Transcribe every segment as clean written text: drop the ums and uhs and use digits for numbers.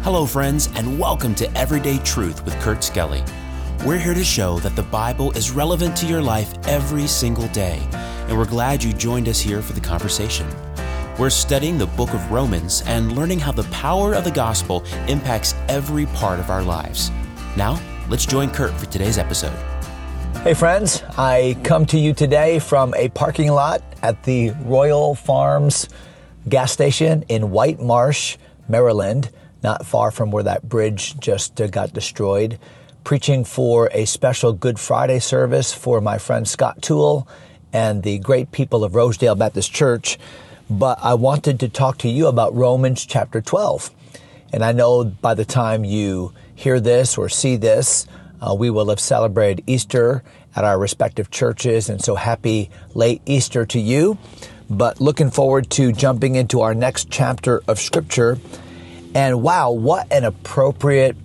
Hello, friends, and welcome to Everyday Truth with Kurt Skelly. We're here to show that the Bible is relevant to your life every single day, and we're glad you joined us here for the conversation. We're studying the book of Romans and learning how the power of the gospel impacts every part of our lives. Now, let's join Kurt for today's episode. Hey friends, I come to you today from a parking lot at the Royal Farms gas station in White Marsh, Maryland, not far from where that bridge just got destroyed, preaching for a special Good Friday service for my friend Scott Toole and the great people of Rosedale Baptist Church. But I wanted to talk to you about Romans chapter 12. And I know by the time you hear this or see this, we will have celebrated Easter at our respective churches. And so happy late Easter to you. But looking forward to jumping into our next chapter of Scripture. And wow, what an appropriate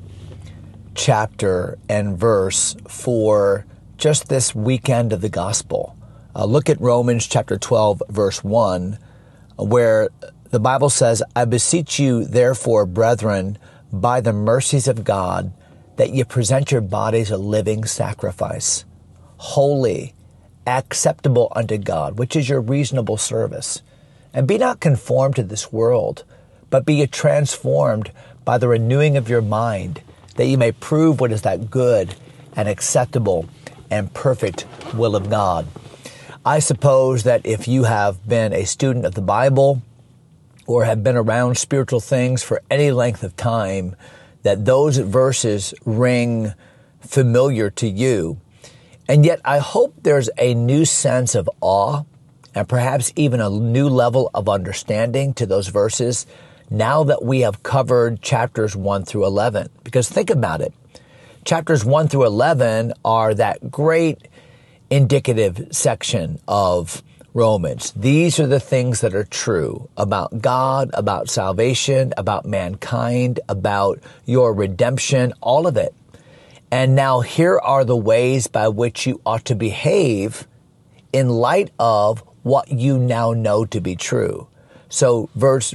chapter and verse for just this weekend of the gospel. Look at Romans chapter 12, verse 1, where the Bible says, I beseech you, therefore, brethren, by the mercies of God, that ye present your bodies a living sacrifice, holy, acceptable unto God, which is your reasonable service. And be not conformed to this world, but be ye transformed by the renewing of your mind, that ye may prove what is that good and acceptable and perfect will of God. I suppose that if you have been a student of the Bible or have been around spiritual things for any length of time, that those verses ring familiar to you. And yet I hope there's a new sense of awe and perhaps even a new level of understanding to those verses now that we have covered chapters 1 through 11. Because think about it. Chapters 1 through 11 are that great indicative section of Romans. These are the things that are true about God, about salvation, about mankind, about your redemption, all of it. And now here are the ways by which you ought to behave in light of what you now know to be true. So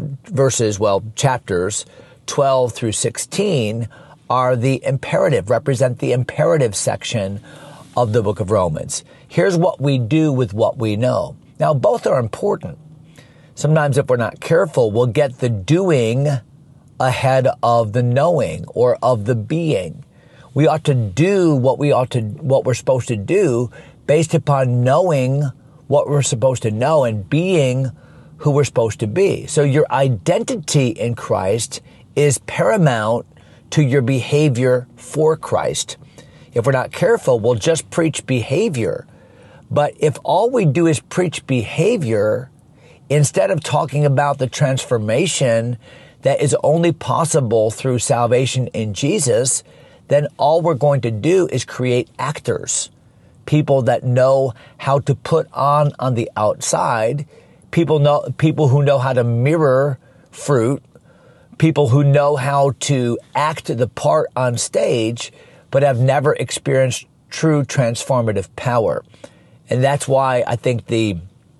chapters 12 through 16 are the imperative, represent the imperative section of the book of Romans. Here's what we do with what we know. Now, both are important. Sometimes if we're not careful, we'll get the doing ahead of the knowing or of the being. We ought to do what we're supposed to do based upon knowing what we're supposed to know and being who we're supposed to be. So your identity in Christ is paramount to your behavior for Christ. If we're not careful, we'll just preach behavior. But if all we do is preach behavior, instead of talking about the transformation that is only possible through salvation in Jesus, then all we're going to do is create actors, people that know how to put on the outside, people who know how to mirror fruit, people who know how to act the part on stage, but have never experienced true transformative power. And that's why I think the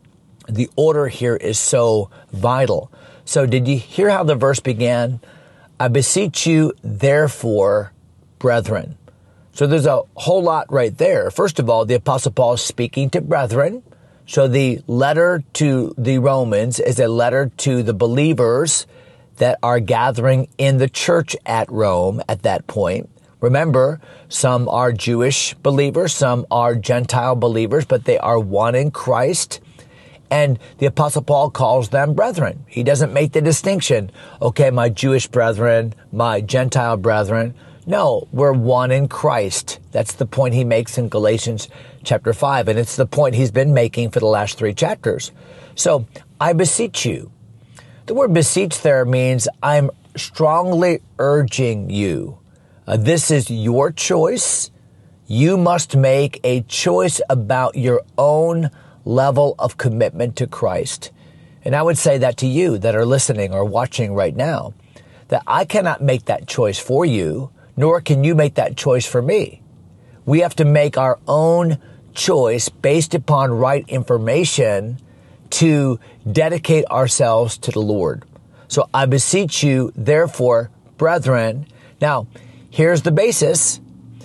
order here is so vital. So did you hear how the verse began? I beseech you, therefore, brethren. So there's a whole lot right there. First of all, the Apostle Paul is speaking to brethren. So the letter to the Romans is a letter to the believers that are gathering in the church at Rome at that point. Remember, some are Jewish believers, some are Gentile believers, but they are one in Christ. And the Apostle Paul calls them brethren. He doesn't make the distinction, okay, my Jewish brethren, my Gentile brethren. No, we're one in Christ. That's the point he makes in Galatians chapter 5, and it's the point he's been making for the last 3 chapters. So, I beseech you. The word beseech there means I'm strongly urging you. This is your choice. You must make a choice about your own level of commitment to Christ. And I would say that to you that are listening or watching right now, that I cannot make that choice for you, nor can you make that choice for me. We have to make our own choice based upon right information to dedicate ourselves to the Lord. So I beseech you, therefore, brethren. Now, here's the basis: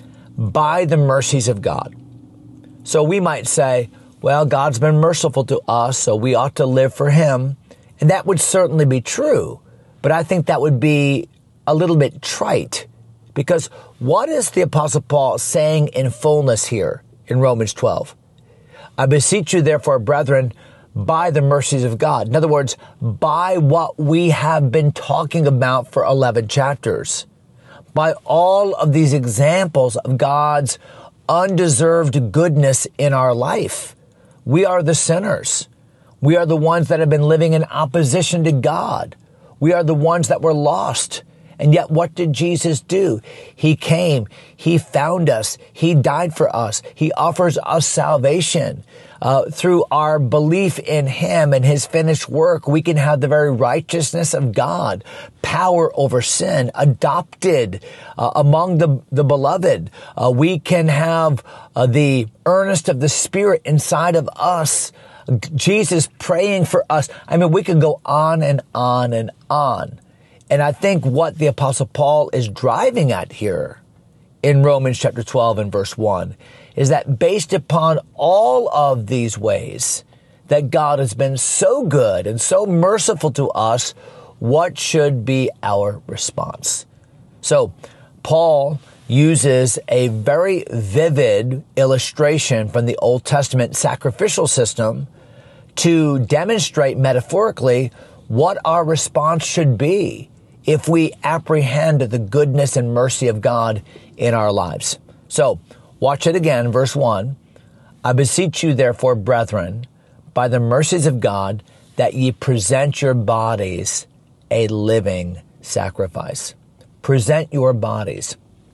by the mercies of God. So we might say, well, God's been merciful to us, so we ought to live for him. And that would certainly be true. But I think that would be a little bit trite. Because what is the Apostle Paul saying in fullness here in Romans 12? I beseech you, therefore, brethren, by the mercies of God. In other words, by what we have been talking about for 11 chapters. By all of these examples of God's undeserved goodness in our life. We are the sinners. We are the ones that have been living in opposition to God. We are the ones that were lost. And yet what did Jesus do? He came. He found us. He died for us. He offers us salvation. Through our belief in him and his finished work, we can have the very righteousness of God, power over sin, adopted among the beloved. We can have the earnest of the Spirit inside of us. Jesus praying for us. I mean, we could go on and on and on. And I think what the Apostle Paul is driving at here in Romans chapter 12 and verse 1 is that based upon all of these ways that God has been so good and so merciful to us, what should be our response? So Paul uses a very vivid illustration from the Old Testament sacrificial system to demonstrate metaphorically what our response should be if we apprehend the goodness and mercy of God in our lives. So, watch it again, verse 1. I beseech you, therefore, brethren, by the mercies of God, that ye present your bodies a living sacrifice. Present your bodies.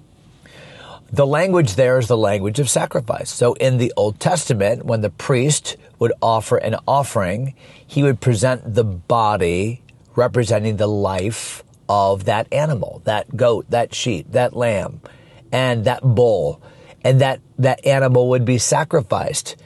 The language there is the language of sacrifice. So in the Old Testament, when the priest would offer an offering, he would present the body representing the life of that animal, that goat, that sheep, that lamb, and that bull. And that animal would be sacrificed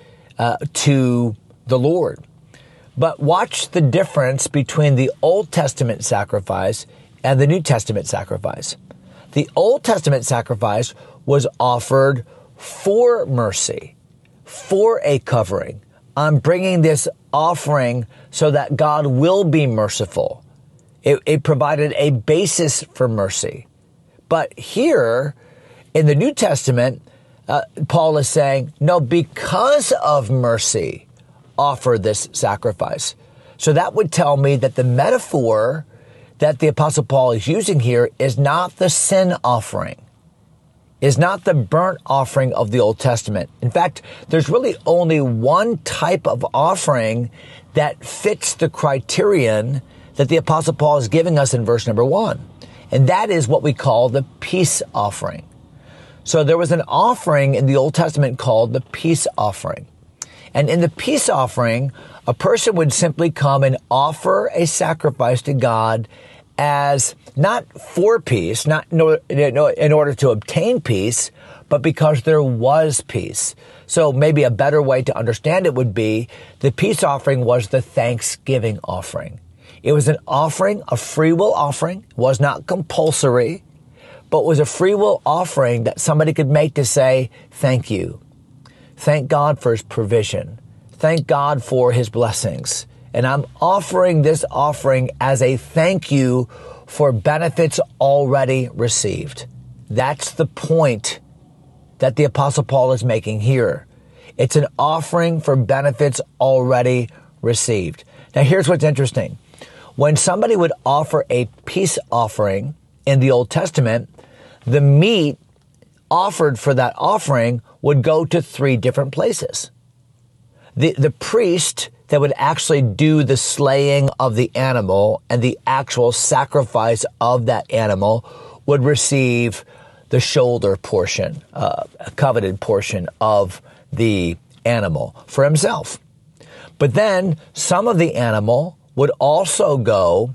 to the Lord. But watch the difference between the Old Testament sacrifice and the New Testament sacrifice. The Old Testament sacrifice was offered for mercy, for a covering. I'm bringing this offering so that God will be merciful. It provided a basis for mercy. But here in the New Testament, Paul is saying, no, because of mercy, offer this sacrifice. So that would tell me that the metaphor that the Apostle Paul is using here is not the sin offering, is not the burnt offering of the Old Testament. In fact, there's really only one type of offering that fits the criterion that the Apostle Paul is giving us in verse number 1. And that is what we call the peace offering. So there was an offering in the Old Testament called the peace offering. And in the peace offering, a person would simply come and offer a sacrifice to God as not for peace, not in order to obtain peace, but because there was peace. So maybe a better way to understand it would be the peace offering was the thanksgiving offering. It was an offering, a free will offering, was not compulsory, but was a free will offering that somebody could make to say, thank you. Thank God for his provision. Thank God for his blessings. And I'm offering this offering as a thank you for benefits already received. That's the point that the Apostle Paul is making here. It's an offering for benefits already received. Now here's what's interesting. When somebody would offer a peace offering in the Old Testament, the meat offered for that offering would go to 3 different places. The priest that would actually do the slaying of the animal and the actual sacrifice of that animal would receive the shoulder portion, a coveted portion of the animal for himself. But then some of the animal would also go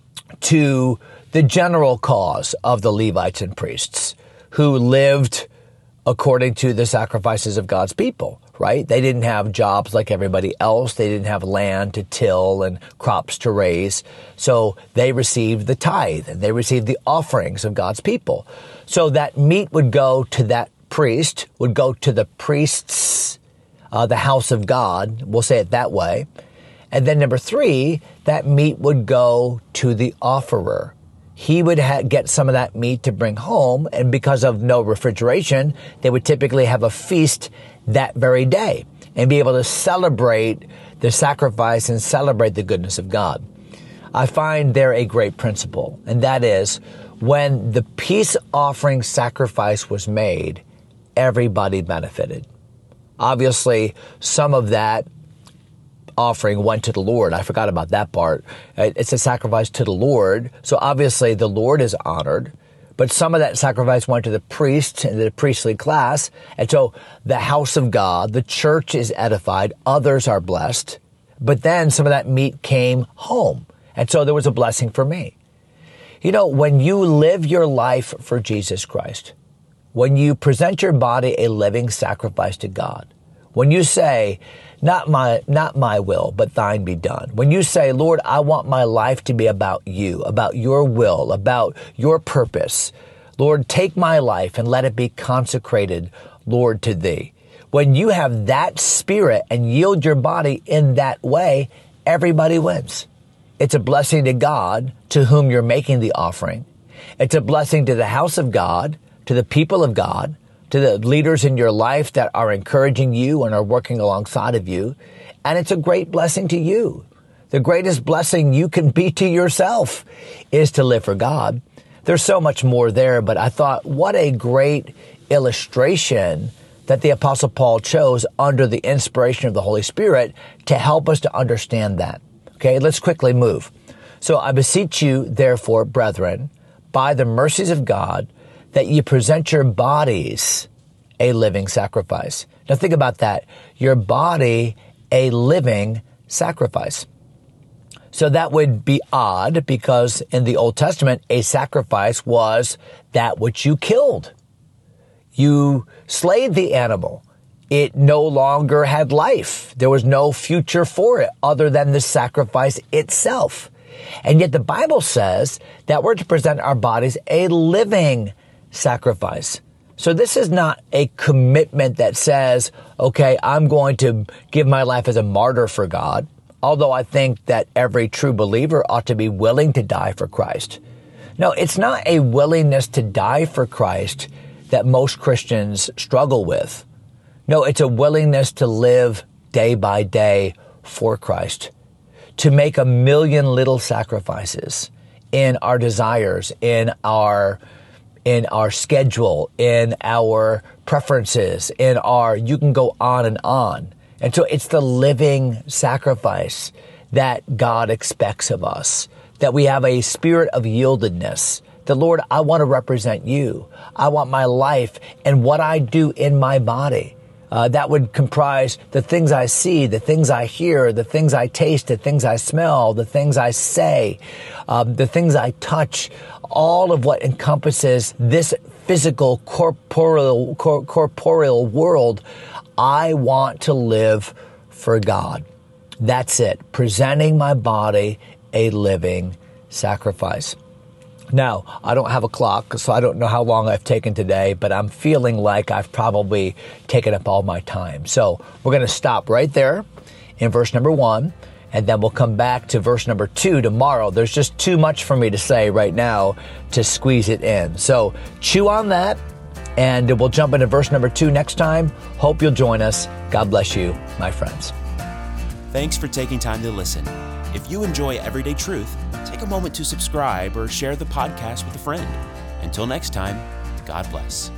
to the general cause of the Levites and priests who lived according to the sacrifices of God's people, right? They didn't have jobs like everybody else. They didn't have land to till and crops to raise. So they received the tithe and they received the offerings of God's people. So that meat would go to that priest, would go to the priests, the house of God. We'll say it that way. And then number 3, that meat would go to the offerer. He would get some of that meat to bring home. And because of no refrigeration, they would typically have a feast that very day and be able to celebrate the sacrifice and celebrate the goodness of God. I find there a great principle, and that is when the peace offering sacrifice was made, everybody benefited. Obviously, some of that offering went to the Lord. I forgot about that part. It's a sacrifice to the Lord. So obviously the Lord is honored, but some of that sacrifice went to the priest and the priestly class. And so the house of God, the church is edified. Others are blessed. But then some of that meat came home. And so there was a blessing for me. You know, when you live your life for Jesus Christ, when you present your body a living sacrifice to God, when you say, not my will, but thine be done. When you say, Lord, I want my life to be about you, about your will, about your purpose. Lord, take my life and let it be consecrated, Lord, to thee. When you have that spirit and yield your body in that way, everybody wins. It's a blessing to God to whom you're making the offering. It's a blessing to the house of God, to the people of God, to the leaders in your life that are encouraging you and are working alongside of you. And it's a great blessing to you. The greatest blessing you can be to yourself is to live for God. There's so much more there, but I thought, what a great illustration that the Apostle Paul chose under the inspiration of the Holy Spirit to help us to understand that. Okay, let's quickly move. So I beseech you, therefore, brethren, by the mercies of God, that you present your bodies a living sacrifice. Now think about that. Your body, a living sacrifice. So that would be odd because in the Old Testament, a sacrifice was that which you killed. You slayed the animal. It no longer had life. There was no future for it other than the sacrifice itself. And yet the Bible says that we're to present our bodies a living sacrifice. So this is not a commitment that says, okay, I'm going to give my life as a martyr for God. Although I think that every true believer ought to be willing to die for Christ. No, it's not a willingness to die for Christ that most Christians struggle with. No, it's a willingness to live day by day for Christ, to make a million little sacrifices in our desires, in our schedule, in our preferences, you can go on and on. And so it's the living sacrifice that God expects of us, that we have a spirit of yieldedness. The Lord, I want to represent you. I want my life and what I do in my body. That would comprise the things I see, the things I hear, the things I taste, the things I smell, the things I say, the things I touch, all of what encompasses this physical, corporeal world. I want to live for God. That's it. Presenting my body a living sacrifice. Now, I don't have a clock, so I don't know how long I've taken today, but I'm feeling like I've probably taken up all my time. So we're going to stop right there in verse number 1, and then we'll come back to verse number 2 tomorrow. There's just too much for me to say right now to squeeze it in. So chew on that, and we'll jump into verse number 2 next time. Hope you'll join us. God bless you, my friends. Thanks for taking time to listen. If you enjoy Everyday Truth, take a moment to subscribe or share the podcast with a friend. Until next time, God bless.